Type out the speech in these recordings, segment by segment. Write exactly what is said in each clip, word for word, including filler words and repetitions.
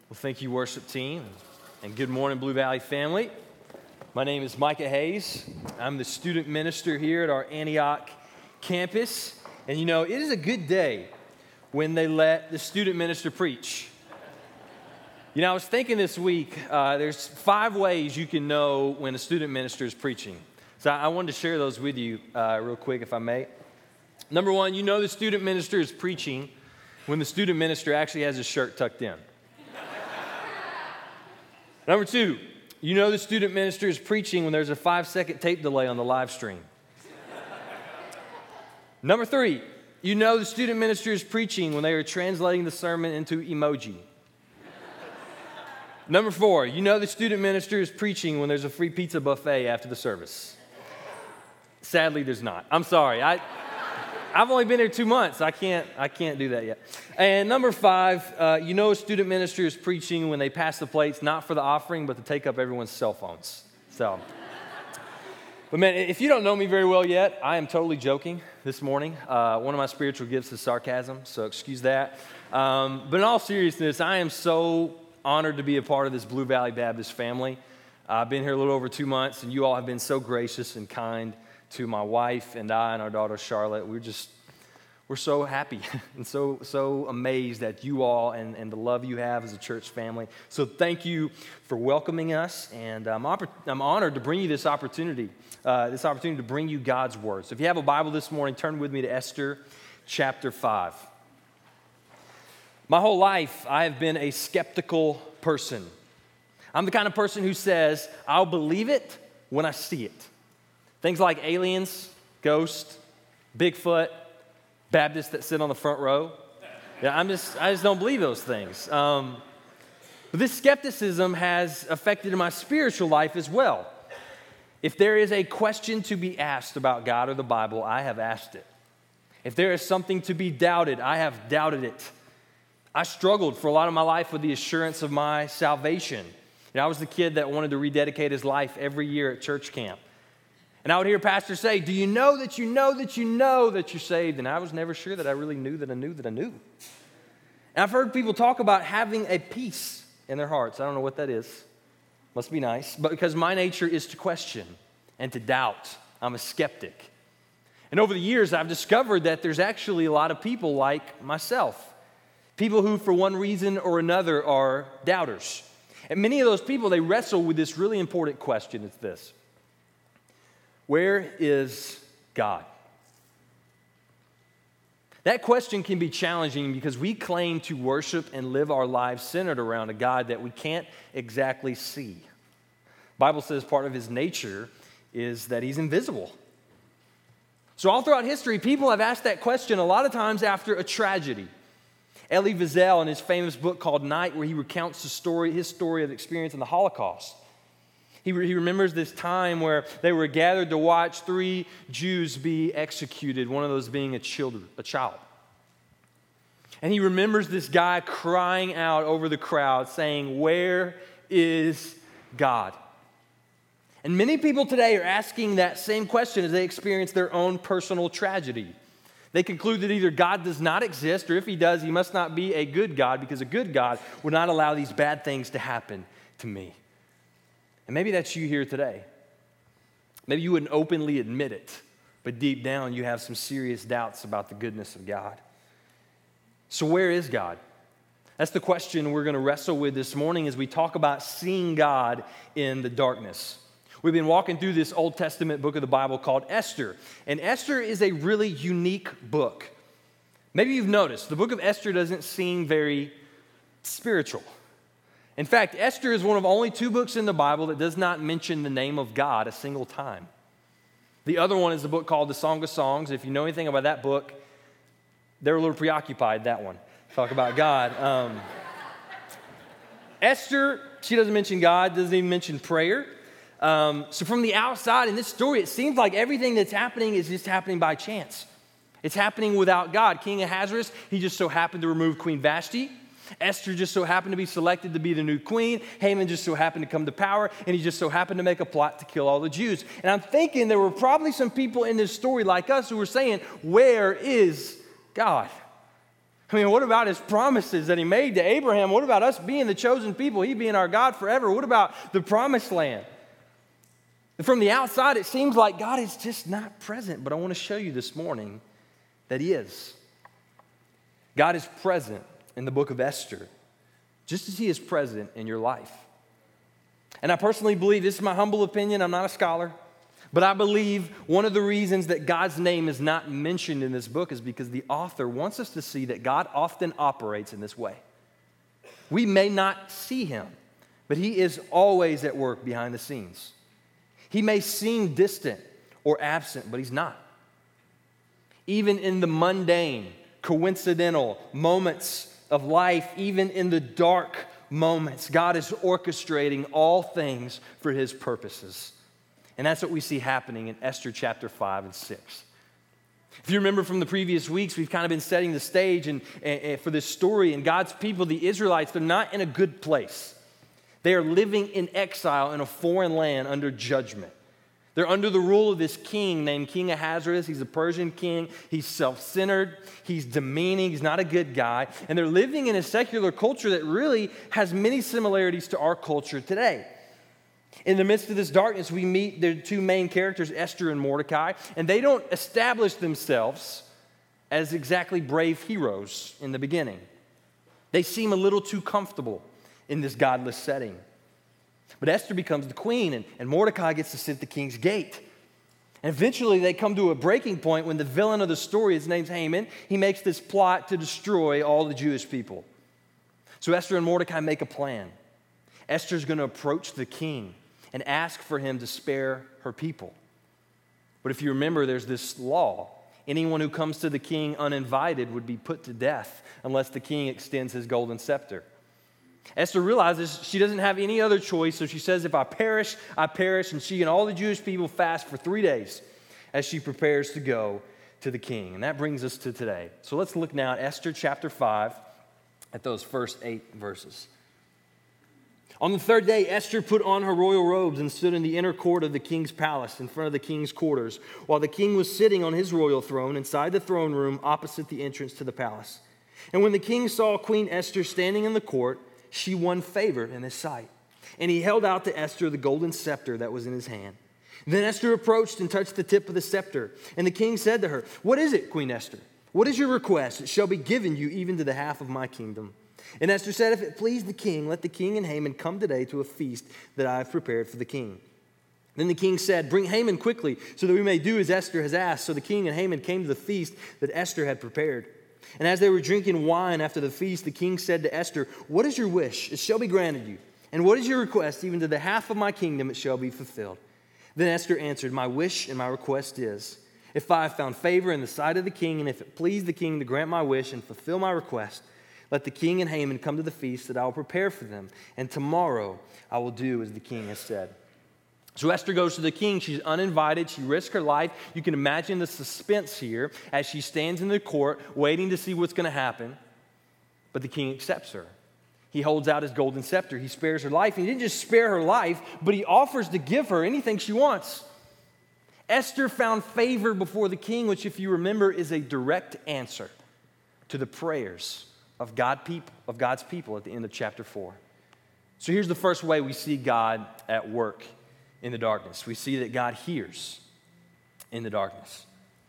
Well, thank you, worship team, and good morning, Blue Valley family. My name is Micah Hayes. I'm the student minister here at our Antioch campus. And you know, it is a good day when they let the student minister preach. You know, I was thinking this week, uh, there's five ways you can know when a student minister is preaching. So I wanted to share those with you uh, real quick, if I may. Number one, you know the student minister is preaching when the student minister actually has his shirt tucked in. Number two, you know the student minister is preaching when there's a five-second tape delay on the live stream. Number three, you know the student minister is preaching when they are translating the sermon into emoji. Number four, you know the student minister is preaching when there's a free pizza buffet after the service. Sadly, there's not. I'm sorry. I, I've only been here two months. I can't, I can't do that yet. And number five, uh, you know a student minister is preaching when they pass the plates, not for the offering, but to take up everyone's cell phones. So, but man, if you don't know me very well yet, I am totally joking this morning. Uh, one of my spiritual gifts is sarcasm, so excuse that. Um, but in all seriousness, I am so honored to be a part of this Blue Valley Baptist family. Uh, I've been here a little over two months, and you all have been so gracious and kind to my wife and I and our daughter Charlotte. We're just, we're so happy and so so amazed at you all and, and the love you have as a church family. So thank you for welcoming us, and I'm, oppor- I'm honored to bring you this opportunity, uh, this opportunity to bring you God's Word. So if you have a Bible this morning, turn with me to Esther chapter five. My whole life, I have been a skeptical person. I'm the kind of person who says, I'll believe it when I see it. Things like aliens, ghosts, Bigfoot, Baptists that sit on the front row. Yeah, I'm just, I just don't believe those things. Um, but this skepticism has affected my spiritual life as well. If there is a question to be asked about God or the Bible, I have asked it. If there is something to be doubted, I have doubted it. I struggled for a lot of my life with the assurance of my salvation. You know, I was the kid that wanted to rededicate his life every year at church camp. And I would hear pastors say, do you know that you know that you know that you're saved? And I was never sure that I really knew that I knew that I knew. And I've heard people talk about having a peace in their hearts. I don't know what that is. Must be nice. But because my nature is to question and to doubt. I'm a skeptic. And over the years, I've discovered that there's actually a lot of people like myself. People who, for one reason or another, are doubters. And many of those people, they wrestle with this really important question. It's this. Where is God? That question can be challenging because we claim to worship and live our lives centered around a God that we can't exactly see. The Bible says part of his nature is that he's invisible. So all throughout history, people have asked that question a lot of times after a tragedy. Elie Wiesel, in his famous book called Night, where he recounts the story, his story of experience in the Holocaust. He, re- he remembers this time where they were gathered to watch three Jews be executed, one of those being a, child, a child. And he remembers this guy crying out over the crowd, saying, "Where is God?" And many people today are asking that same question as they experience their own personal tragedy. They conclude that either God does not exist, or if he does, he must not be a good God, because a good God would not allow these bad things to happen to me. And maybe that's you here today. Maybe you wouldn't openly admit it, but deep down you have some serious doubts about the goodness of God. So where is God? That's the question we're going to wrestle with this morning as we talk about seeing God in the darkness. We've been walking through this Old Testament book of the Bible called Esther. And Esther is a really unique book. Maybe you've noticed, the book of Esther doesn't seem very spiritual. In fact, Esther is one of only two books in the Bible that does not mention the name of God a single time. The other one is a book called the Song of Songs. If you know anything about that book, they're a little preoccupied, that one. Talk about God. Um, Esther, she doesn't mention God, doesn't even mention prayer. Um, so from the outside in this story, it seems like everything that's happening is just happening by chance. It's happening without God. King Ahasuerus, he just so happened to remove Queen Vashti. Esther just so happened to be selected to be the new queen. Haman just so happened to come to power, and he just so happened to make a plot to kill all the Jews. And I'm thinking there were probably some people in this story like us who were saying, where is God? I mean, what about his promises that he made to Abraham? What about us being the chosen people, he being our God forever? What about the promised land? And from the outside, it seems like God is just not present, but I want to show you this morning that he is. God is present in the book of Esther, just as he is present in your life. And I personally believe, this is my humble opinion, I'm not a scholar, but I believe one of the reasons that God's name is not mentioned in this book is because the author wants us to see that God often operates in this way. We may not see him, but he is always at work behind the scenes. He may seem distant or absent, but he's not. Even in the mundane, coincidental moments of life, even in the dark moments, God is orchestrating all things for his purposes. And that's what we see happening in Esther chapter five and six. If you remember from the previous weeks, we've kind of been setting the stage and, and, for this story, and God's people, the Israelites, they're not in a good place. They are living in exile in a foreign land under judgment. They're under the rule of this king named King Ahasuerus. He's a Persian king. He's self-centered. He's demeaning. He's not a good guy. And they're living in a secular culture that really has many similarities to our culture today. In the midst of this darkness, we meet the two main characters, Esther and Mordecai, and they don't establish themselves as exactly brave heroes in the beginning. They seem a little too comfortable in this godless setting. But Esther becomes the queen, and, and Mordecai gets to sit at the king's gate. And eventually they come to a breaking point when the villain of the story, his name's Haman, he makes this plot to destroy all the Jewish people. So Esther and Mordecai make a plan. Esther's going to approach the king and ask for him to spare her people. But if you remember, there's this law. Anyone who comes to the king uninvited would be put to death unless the king extends his golden scepter. Esther realizes she doesn't have any other choice, so she says, if I perish, I perish, and she and all the Jewish people fast for three days as she prepares to go to the king. And that brings us to today. So let's look now at Esther chapter five, at those first eight verses. On the third day, Esther put on her royal robes and stood in the inner court of the king's palace in front of the king's quarters, while the king was sitting on his royal throne inside the throne room opposite the entrance to the palace. And when the king saw Queen Esther standing in the court, she won favor in his sight. And he held out to Esther the golden scepter that was in his hand. Then Esther approached and touched the tip of the scepter. And the king said to her, "What is it, Queen Esther? What is your request? It shall be given you even to the half of my kingdom." And Esther said, "If it please the king, let the king and Haman come today to a feast that I have prepared for the king." Then the king said, "Bring Haman quickly, so that we may do as Esther has asked." So the king and Haman came to the feast that Esther had prepared. And as they were drinking wine after the feast, the king said to Esther, "What is your wish? It shall be granted you. And what is your request? Even to the half of my kingdom it shall be fulfilled." Then Esther answered, "My wish and my request is, if I have found favor in the sight of the king, and if it please the king to grant my wish and fulfill my request, let the king and Haman come to the feast that I will prepare for them, and tomorrow I will do as the king has said." So Esther goes to the king. She's uninvited. She risks her life. You can imagine the suspense here as she stands in the court waiting to see what's going to happen. But the king accepts her. He holds out his golden scepter. He spares her life. And he didn't just spare her life, but he offers to give her anything she wants. Esther found favor before the king, which, if you remember, is a direct answer to the prayers of God people, of God's people at the end of chapter four. So here's the first way we see God at work in the darkness. We see that God hears in the darkness.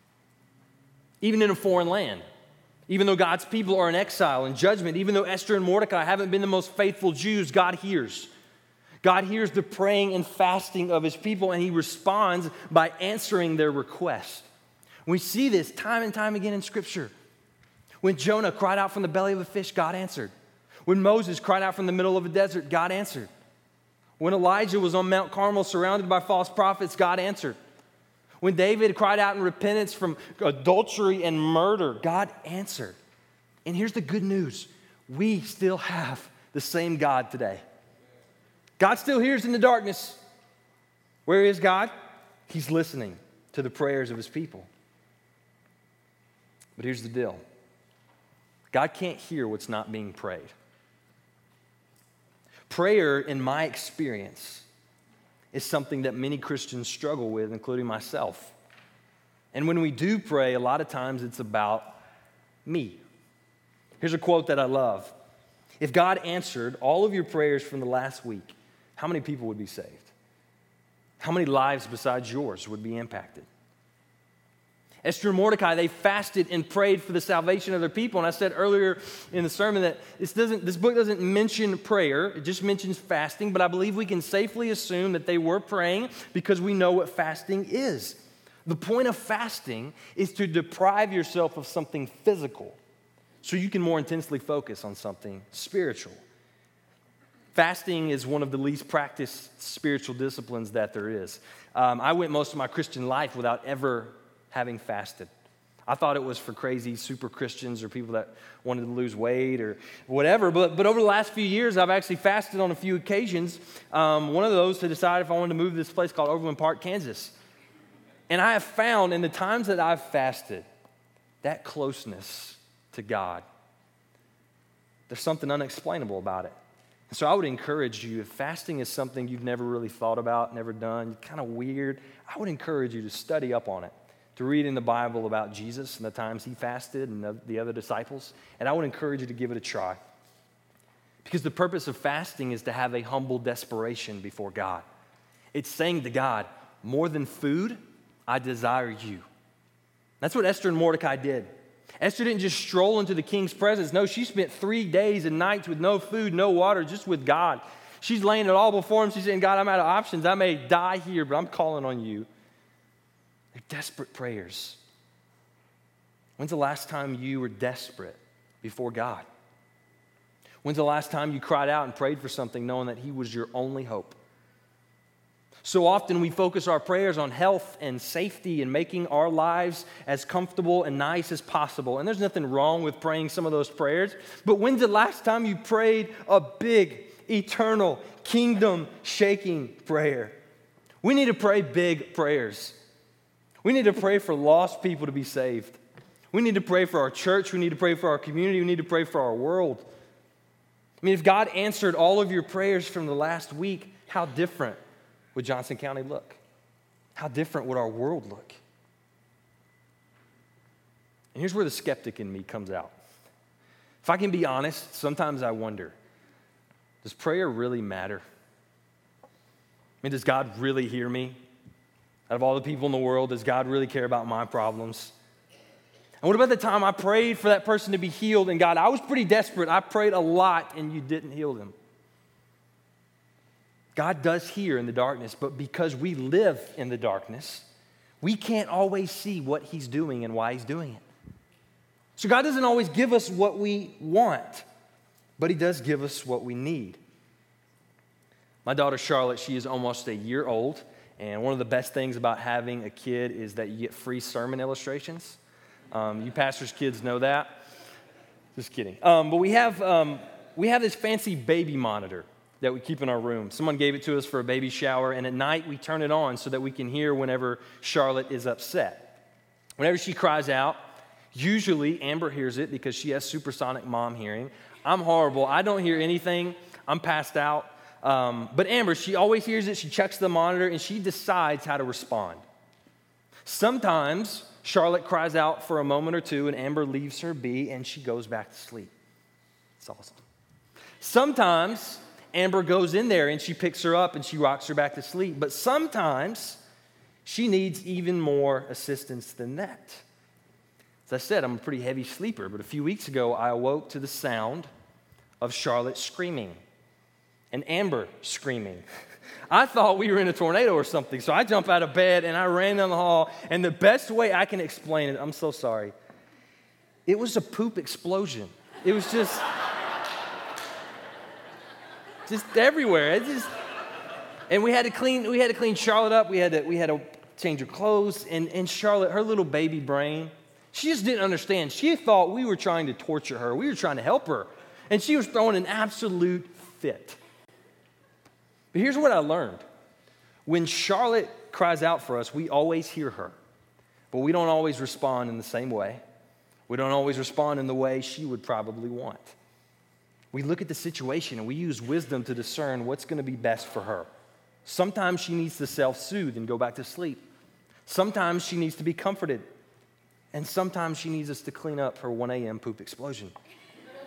Even in a foreign land, even though God's people are in exile and judgment, even though Esther and Mordecai haven't been the most faithful Jews, God hears. God hears the praying and fasting of his people, and he responds by answering their request. We see this time and time again in Scripture. When Jonah cried out from the belly of a fish, God answered. When Moses cried out from the middle of a desert, God answered. When Elijah was on Mount Carmel surrounded by false prophets, God answered. When David cried out in repentance from adultery and murder, God answered. And here's the good news. We still have the same God today. God still hears in the darkness. Where is God? He's listening to the prayers of his people. But here's the deal. God can't hear what's not being prayed. Prayer, in my experience, is something that many Christians struggle with, including myself. And when we do pray, a lot of times it's about me. Here's a quote that I love. If God answered all of your prayers from the last week, how many people would be saved? How many lives besides yours would be impacted? Esther and Mordecai, they fasted and prayed for the salvation of their people. And I said earlier in the sermon that this, doesn't, this book doesn't mention prayer. It just mentions fasting. But I believe we can safely assume that they were praying because we know what fasting is. The point of fasting is to deprive yourself of something physical so you can more intensely focus on something spiritual. Fasting is one of the least practiced spiritual disciplines that there is. Um, I went most of my Christian life without ever having fasted. I thought it was for crazy super Christians or people that wanted to lose weight or whatever. But, but over the last few years, I've actually fasted on a few occasions. Um, one of those to decide if I wanted to move to this place called Overland Park, Kansas. And I have found in the times that I've fasted, that closeness to God, there's something unexplainable about it. And so I would encourage you, if fasting is something you've never really thought about, never done, kind of weird, I would encourage you to study up on it, to read in the Bible about Jesus and the times he fasted and the, the other disciples. And I would encourage you to give it a try. Because the purpose of fasting is to have a humble desperation before God. It's saying to God, more than food, I desire you. That's what Esther and Mordecai did. Esther didn't just stroll into the king's presence. No, she spent three days and nights with no food, no water, just with God. She's laying it all before him. She's saying, God, I'm out of options. I may die here, but I'm calling on you. They're desperate prayers. When's the last time you were desperate before God? When's the last time you cried out and prayed for something knowing that he was your only hope? So often we focus our prayers on health and safety and making our lives as comfortable and nice as possible. And there's nothing wrong with praying some of those prayers. But when's the last time you prayed a big, eternal, kingdom-shaking prayer? We need to pray big prayers. We need to pray for lost people to be saved. We need to pray for our church. We need to pray for our community. We need to pray for our world. I mean, if God answered all of your prayers from the last week, how different would Johnson County look? How different would our world look? And here's where the skeptic in me comes out. If I can be honest, sometimes I wonder, does prayer really matter? I mean, does God really hear me? Out of all the people in the world, does God really care about my problems? And what about the time I prayed for that person to be healed, and God, I was pretty desperate. I prayed a lot, and you didn't heal them. God does hear in the darkness, but because we live in the darkness, we can't always see what he's doing and why he's doing it. So God doesn't always give us what we want, but he does give us what we need. My daughter Charlotte, she is almost a year old, and one of the best things about having a kid is that you get free sermon illustrations. Um, you pastors' kids know that. Just kidding. Um, but we have um, we have this fancy baby monitor that we keep in our room. Someone gave it to us for a baby shower, and at night we turn it on so that we can hear whenever Charlotte is upset. Whenever she cries out, usually Amber hears it because she has supersonic mom hearing. I'm horrible. I don't hear anything. I'm passed out. Um, but Amber, she always hears it. She checks the monitor, and she decides how to respond. Sometimes Charlotte cries out for a moment or two, and Amber leaves her be, and she goes back to sleep. It's awesome. Sometimes Amber goes in there and she picks her up and she rocks her back to sleep. But sometimes she needs even more assistance than that. As I said, I'm a pretty heavy sleeper, but a few weeks ago I awoke to the sound of Charlotte screaming and Amber screaming. I thought we were in a tornado or something, so I jump out of bed and I ran down the hall, and the best way I can explain it, I'm so sorry, it was a poop explosion. It was just... Just everywhere. It just, and we had to clean. We had to clean Charlotte up. We had to. We had to change her clothes. And, and Charlotte, her little baby brain, she just didn't understand. She thought we were trying to torture her. We were trying to help her, and she was throwing an absolute fit. But here's what I learned: when Charlotte cries out for us, we always hear her, but we don't always respond in the same way. We don't always respond in the way she would probably want. We look at the situation and we use wisdom to discern what's going to be best for her. Sometimes she needs to self-soothe and go back to sleep. Sometimes she needs to be comforted. And sometimes she needs us to clean up her one a.m. poop explosion.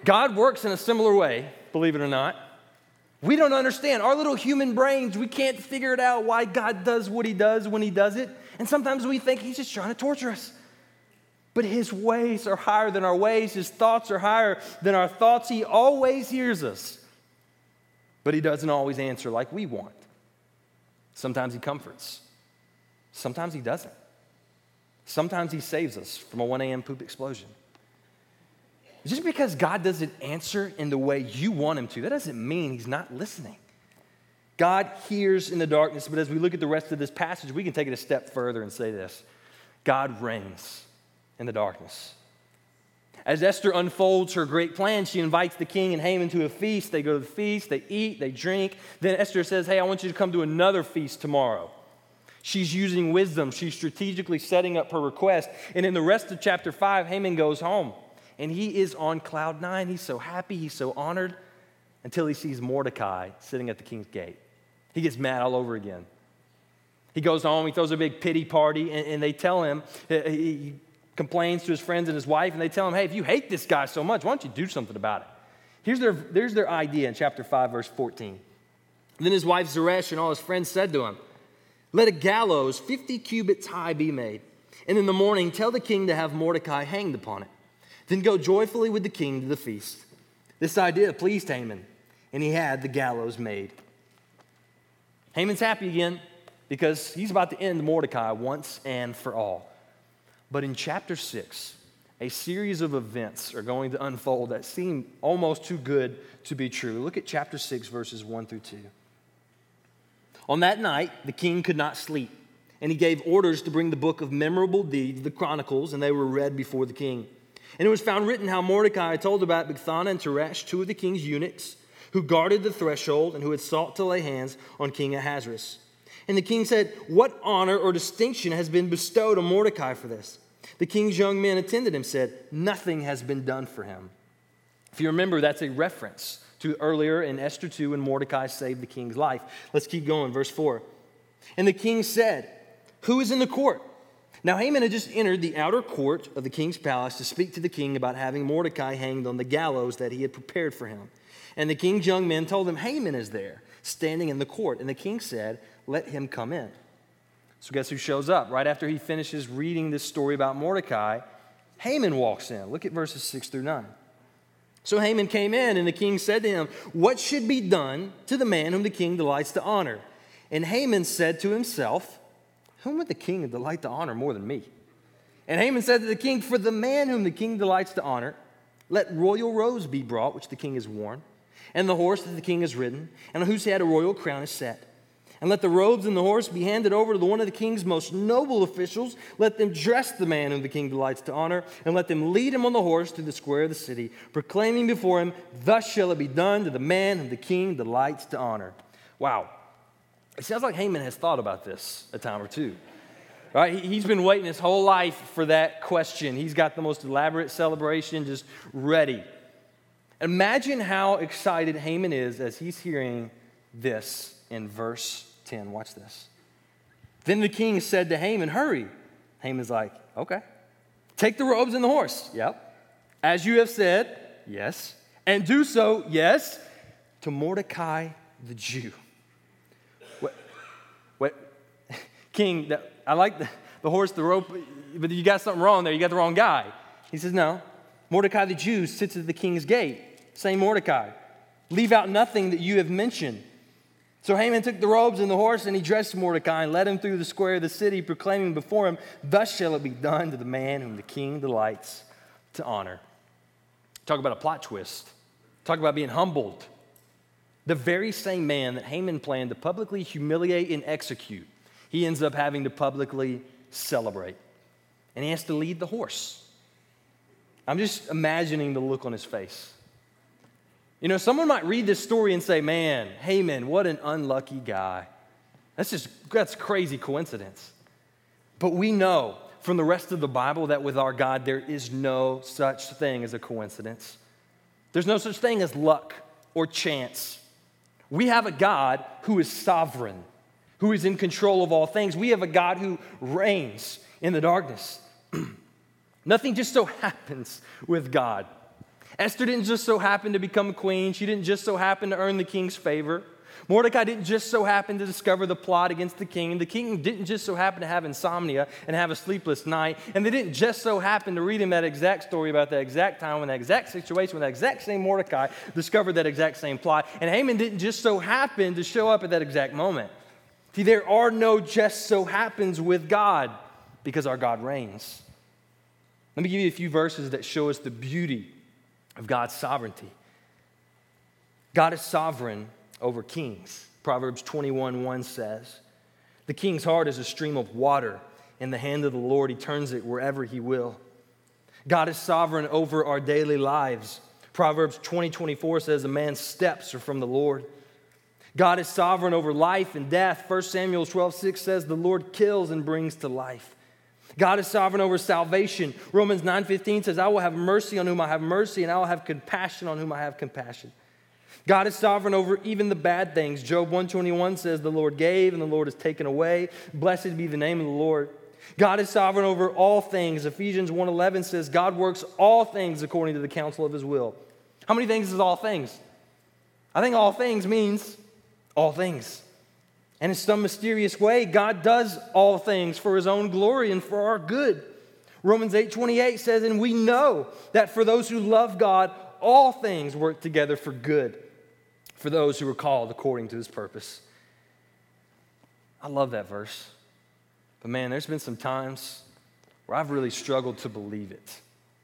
God works in a similar way, believe it or not. We don't understand. Our little human brains, we can't figure it out why God does what he does when he does it. And sometimes we think he's just trying to torture us. But his ways are higher than our ways. His thoughts are higher than our thoughts. He always hears us. But he doesn't always answer like we want. Sometimes he comforts. Sometimes he doesn't. Sometimes he saves us from a one a.m. poop explosion. Just because God doesn't answer in the way you want him to, that doesn't mean he's not listening. God hears in the darkness, but as we look at the rest of this passage, we can take it a step further and say this: God reigns in the darkness. As Esther unfolds her great plan, she invites the king and Haman to a feast. They go to the feast, they eat, they drink. Then Esther says, hey, I want you to come to another feast tomorrow. She's using wisdom. She's strategically setting up her request. And in the rest of chapter five, Haman goes home. And he is on cloud nine. He's so happy, he's so honored, until he sees Mordecai sitting at the king's gate. He gets mad all over again. He goes home, he throws a big pity party, and, and they tell him, he complains to his friends and his wife, and they tell him, hey, if you hate this guy so much, why don't you do something about it? Here's their, there's their idea in chapter five, verse fourteen. And then his wife Zeresh and all his friends said to him, let a gallows fifty cubits high be made, and in the morning tell the king to have Mordecai hanged upon it. Then go joyfully with the king to the feast. This idea pleased Haman, and he had the gallows made. Haman's happy again because he's about to end Mordecai once and for all. But in chapter six, a series of events are going to unfold that seem almost too good to be true. Look at chapter six, verses one through two. On that night, the king could not sleep, and he gave orders to bring the book of memorable deeds, the Chronicles, and they were read before the king. And it was found written how Mordecai told about Bigthana and Teresh, two of the king's eunuchs, who guarded the threshold and who had sought to lay hands on King Ahasuerus. And the king said, what honor or distinction has been bestowed on Mordecai for this? The king's young men attended him, said, nothing has been done for him. If you remember, that's a reference to earlier in Esther two when Mordecai saved the king's life. Let's keep going, verse four. And the king said, who is in the court? Now Haman had just entered the outer court of the king's palace to speak to the king about having Mordecai hanged on the gallows that he had prepared for him. And the king's young men told him, Haman is there, standing in the court. And the king said, let him come in. So guess who shows up? Right after he finishes reading this story about Mordecai, Haman walks in. Look at verses six through nine. So Haman came in, and the king said to him, what should be done to the man whom the king delights to honor? And Haman said to himself, whom would the king delight to honor more than me? And Haman said to the king, for the man whom the king delights to honor, let royal robes be brought, which the king has worn, and the horse that the king has ridden, and on whose head a royal crown is set. And let the robes and the horse be handed over to the one of the king's most noble officials. Let them dress the man whom the king delights to honor, and let them lead him on the horse through the square of the city, proclaiming before him, thus shall it be done to the man whom the king delights to honor. Wow. It sounds like Haman has thought about this a time or two. Right? He's been waiting his whole life for that question. He's got the most elaborate celebration just ready. Imagine how excited Haman is as he's hearing this in verse ten. Watch this. Then the king said to Haman, hurry. Haman's like, okay. Take the robes and the horse. Yep. As you have said, yes. And do so, yes, to Mordecai the Jew. What? What? King, that, I like the, the horse, the rope, but you got something wrong there. You got the wrong guy. He says, no. Mordecai the Jew sits at the king's gate. Same Mordecai. Leave out nothing that you have mentioned. So Haman took the robes and the horse, and he dressed Mordecai and led him through the square of the city, proclaiming before him, thus shall it be done to the man whom the king delights to honor. Talk about a plot twist. Talk about being humbled. The very same man that Haman planned to publicly humiliate and execute, he ends up having to publicly celebrate. And he has to lead the horse. I'm just imagining the look on his face. You know, someone might read this story and say, man, Haman, what an unlucky guy. That's just, that's crazy coincidence. But we know from the rest of the Bible that with our God, there is no such thing as a coincidence. There's no such thing as luck or chance. We have a God who is sovereign, who is in control of all things. We have a God who reigns in the darkness. Nothing just so happens with God. Esther didn't just so happen to become a queen. She didn't just so happen to earn the king's favor. Mordecai didn't just so happen to discover the plot against the king. The king didn't just so happen to have insomnia and have a sleepless night. And they didn't just so happen to read him that exact story about that exact time when that exact situation, when that exact same Mordecai discovered that exact same plot. And Haman didn't just so happen to show up at that exact moment. See, there are no just so happens with God because our God reigns. Let me give you a few verses that show us the beauty of God's sovereignty. God is sovereign over kings. Proverbs twenty-one one says, "The king's heart is a stream of water. In the hand of the Lord, he turns it wherever he will." God is sovereign over our daily lives. Proverbs twenty twenty-four says, "A man's steps are from the Lord." God is sovereign over life and death. First Samuel twelve six says, "The Lord kills and brings to life." God is sovereign over salvation. Romans nine fifteen says, "I will have mercy on whom I have mercy, and I will have compassion on whom I have compassion." God is sovereign over even the bad things. Job one twenty-one says, "The Lord gave and the Lord has taken away. Blessed be the name of the Lord." God is sovereign over all things. Ephesians one eleven says, "God works all things according to the counsel of his will." How many things is all things? I think all things means all things. And in some mysterious way, God does all things for his own glory and for our good. Romans eight twenty-eight says, "And we know that for those who love God, all things work together for good, for those who are called according to his purpose." I love that verse. But man, there's been some times where I've really struggled to believe it.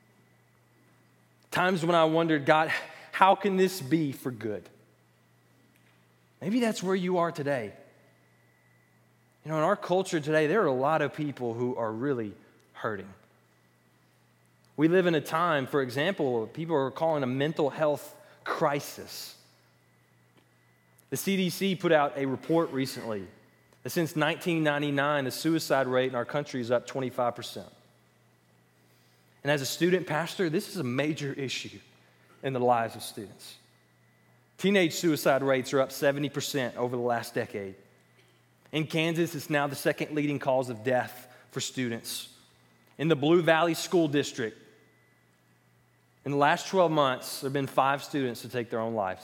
Times when I wondered, God, how can this be for good? Maybe that's where you are today. You know, in our culture today, there are a lot of people who are really hurting. We live in a time, for example, people are calling a mental health crisis. The C D C put out a report recently that since nineteen ninety-nine, the suicide rate in our country is up twenty-five percent. And as a student pastor, this is a major issue in the lives of students. Teenage suicide rates are up seventy percent over the last decade. In Kansas, it's now the second leading cause of death for students. In the Blue Valley School District, in the last twelve months, there have been five students to take their own lives.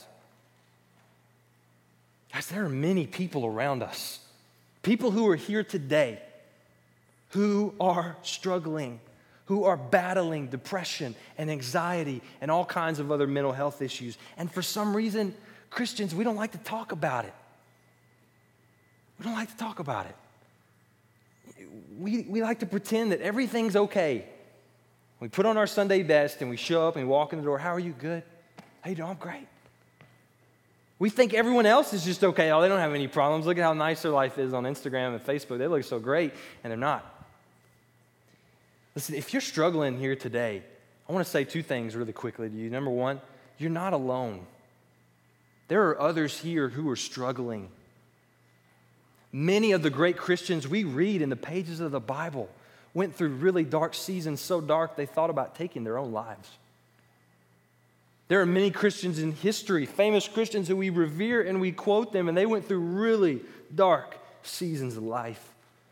Guys, there are many people around us, people who are here today, who are struggling, who are battling depression and anxiety and all kinds of other mental health issues. And for some reason, Christians, we don't like to talk about it. We don't like to talk about it. We, we like to pretend that everything's okay. We put on our Sunday best and we show up and we walk in the door. "How are you? Good. How you doing? I'm great." We think everyone else is just okay. Oh, they don't have any problems. Look at how nice their life is on Instagram and Facebook. They look so great, and they're not. Listen, if you're struggling here today, I want to say two things really quickly to you. Number one, you're not alone. There are others here who are struggling. Many of the great Christians we read in the pages of the Bible went through really dark seasons, so dark they thought about taking their own lives. There are many Christians in history, famous Christians who we revere and we quote them, and they went through really dark seasons of life.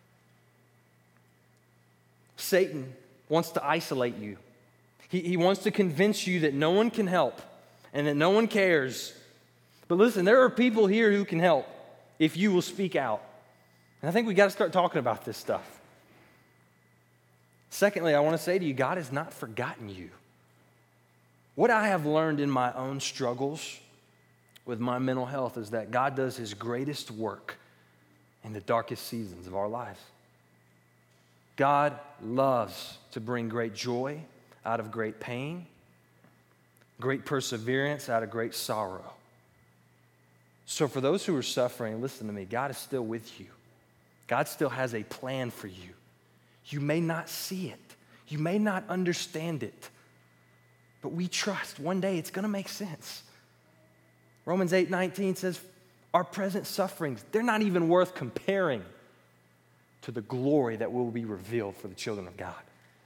Satan wants to isolate you. He, he wants to convince you that no one can help and that no one cares. But listen, there are people here who can help if you will speak out. And I think we got to start talking about this stuff. Secondly, I want to say to you, God has not forgotten you. What I have learned in my own struggles with my mental health is that God does his greatest work in the darkest seasons of our lives. God loves to bring great joy out of great pain, great perseverance out of great sorrow. So for those who are suffering, listen to me, God is still with you. God still has a plan for you. You may not see it. You may not understand it. But we trust one day it's going to make sense. Romans eight nineteen says, our present sufferings, they're not even worth comparing to the glory that will be revealed for the children of God.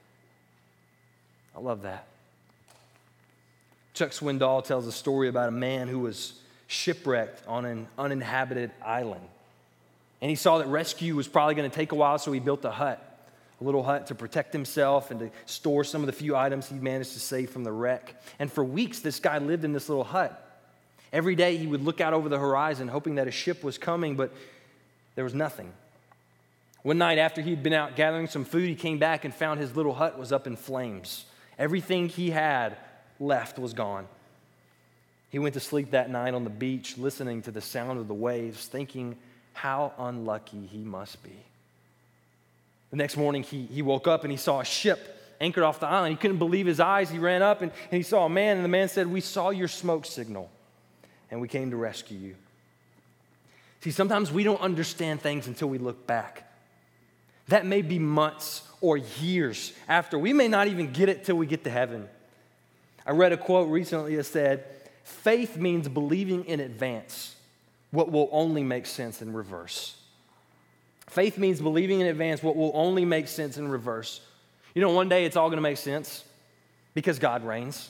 I love that. Chuck Swindoll tells a story about a man who was shipwrecked on an uninhabited island. And he saw that rescue was probably going to take a while, so he built a hut a little hut to protect himself and to store some of the few items he managed to save from the wreck. And for weeks, this guy lived in this little hut. Every day he would look out over the horizon hoping that a ship was coming, but there was nothing. One night after he'd been out gathering some food, he came back and found his little hut was up in flames. Everything he had left was gone. He went to sleep that night on the beach, listening to the sound of the waves, thinking how unlucky he must be. The next morning, he, he woke up and he saw a ship anchored off the island. He couldn't believe his eyes. He ran up and, and he saw a man, and the man said, "We saw your smoke signal, and we came to rescue you." See, sometimes we don't understand things until we look back. That may be months or years after. We may not even get it till we get to heaven. I read a quote recently that said, "Faith means believing in advance what will only make sense in reverse." Faith means believing in advance what will only make sense in reverse. You know, one day it's all going to make sense because God reigns.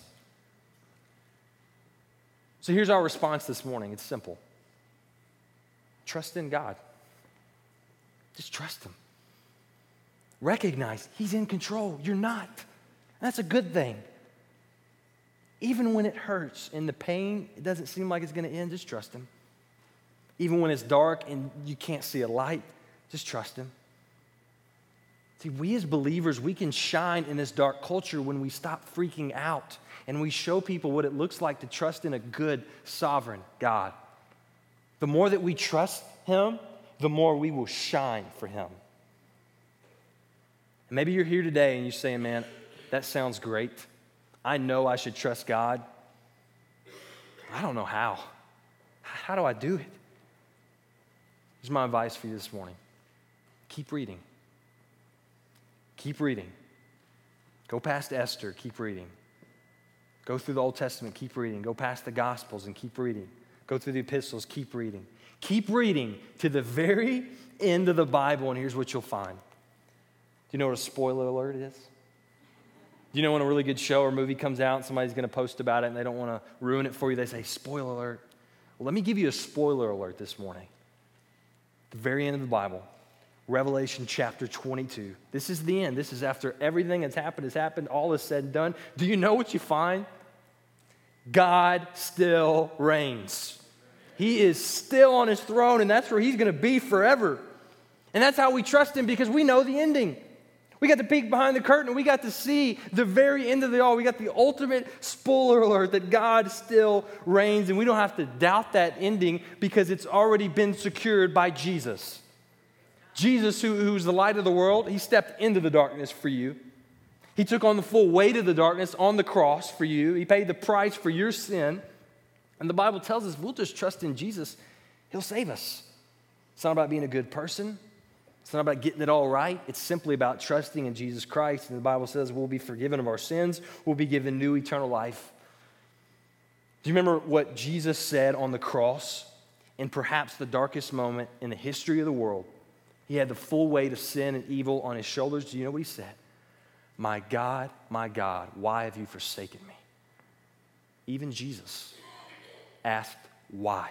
So here's our response this morning. It's simple. Trust in God. Just trust Him. Recognize He's in control. You're not. That's a good thing. Even when it hurts and the pain, it doesn't seem like it's going to end, just trust Him. Even when it's dark and you can't see a light, just trust Him. See, we as believers, we can shine in this dark culture when we stop freaking out and we show people what it looks like to trust in a good, sovereign God. The more that we trust Him, the more we will shine for Him. And maybe you're here today and you're saying, "Man, that sounds great. I know I should trust God. I don't know how. How do I do it?" Here's my advice for you this morning. Keep reading. Keep reading. Go past Esther, keep reading. Go through the Old Testament, keep reading. Go past the Gospels and keep reading. Go through the epistles, keep reading. Keep reading to the very end of the Bible, and here's what you'll find. Do you know what a spoiler alert is? Do you know when a really good show or movie comes out and somebody's going to post about it and they don't want to ruin it for you? They say, "Spoiler alert." Well, let me give you a spoiler alert this morning. The very end of the Bible, Revelation chapter twenty-two. This is the end. This is after everything that's happened has happened. All is said and done. Do you know what you find? God still reigns. He is still on His throne, and that's where He's going to be forever. And that's how we trust Him, because we know the ending. We got to peek behind the curtain, and we got to see the very end of it all. We got the ultimate spoiler alert that God still reigns, and we don't have to doubt that ending because it's already been secured by Jesus. Jesus, who, who's the light of the world, He stepped into the darkness for you. He took on the full weight of the darkness on the cross for you. He paid the price for your sin. And the Bible tells us if we'll just trust in Jesus, He'll save us. It's not about being a good person. It's not about getting it all right. It's simply about trusting in Jesus Christ. And the Bible says we'll be forgiven of our sins. We'll be given new eternal life. Do you remember what Jesus said on the cross in perhaps the darkest moment in the history of the world? He had the full weight of sin and evil on His shoulders. Do you know what He said? "My God, my God, why have you forsaken me?" Even Jesus asked why.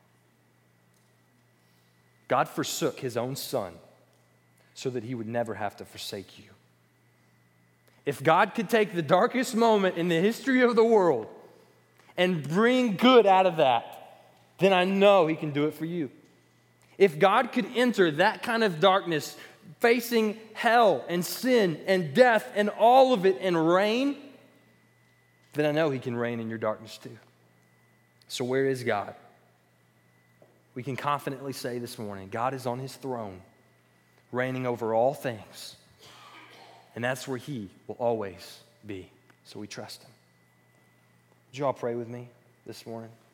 God forsook His own Son so that He would never have to forsake you. If God could take the darkest moment in the history of the world and bring good out of that, then I know He can do it for you. If God could enter that kind of darkness, facing hell and sin and death and all of it and reign, then I know He can reign in your darkness too. So where is God? We can confidently say this morning, God is on His throne, reigning over all things. And that's where He will always be. So we trust Him. Would you all pray with me this morning?